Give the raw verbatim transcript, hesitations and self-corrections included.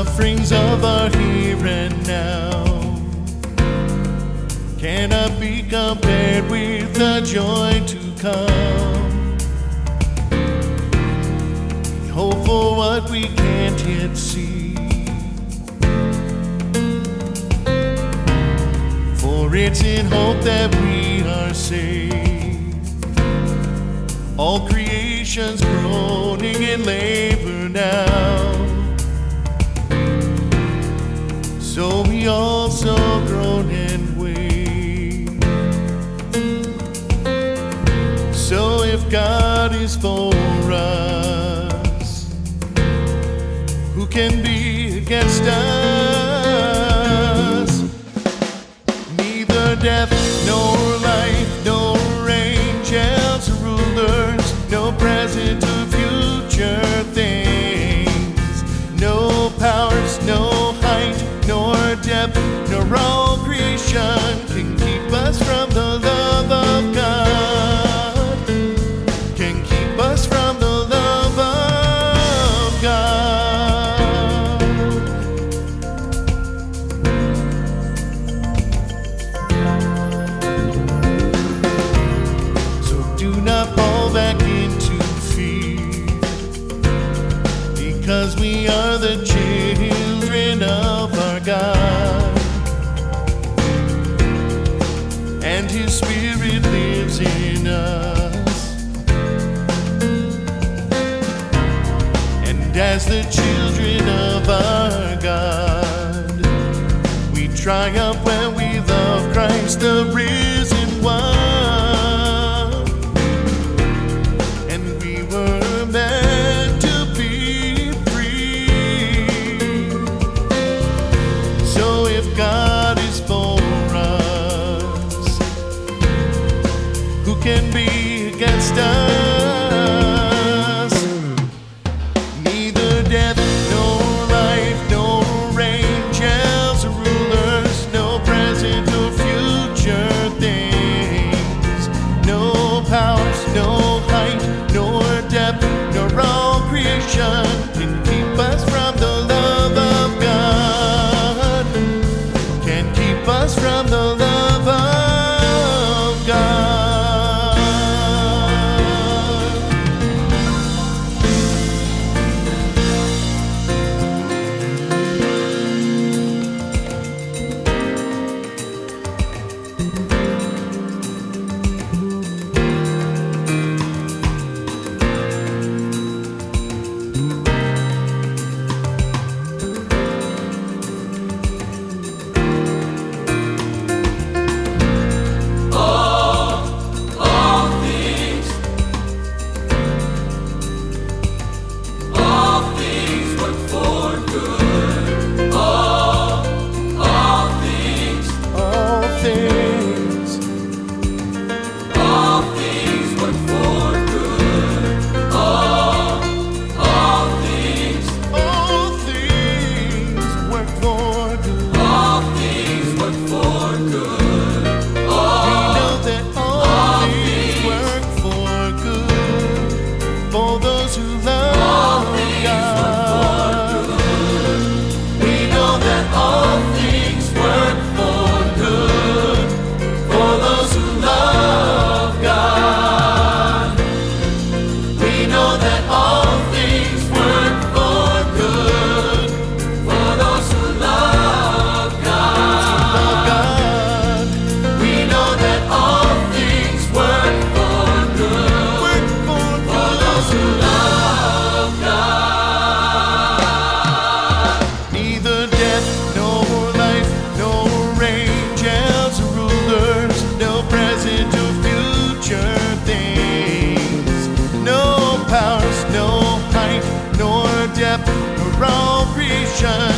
sufferings of our here and now cannot be compared with the joy to come. We hope for what we can't yet see, for it's in hope that we are saved. All creation's groaning in labor now, so we also groan and wait. So if God is for us, who can be against us? Neither death nor life, nor angels or rulers, no present or future things, no powers, no height, nor depth, nor all creation can keep us from the love of God, can keep us from the love of God. So do not fall back into fear, because we are the children of our God, and His Spirit lives in us. And as the children of our God, we triumph when we love Christ the risen one. And we were meant to be free. So if God is for us, who can be against us? Neither death nor life, nor angels or rulers, no present or future things, no powers, no height, nor depth, nor all creation can keep us from the love of God, can keep us from the love of God. For those who love God, we know that all things work for good. For those who love God, we know that all things work for good. For those who love God, we know that all things work for good. Who love God. Neither death nor life, nor angels or rulers, no present or future things, no powers, no height, nor depth, nor all creation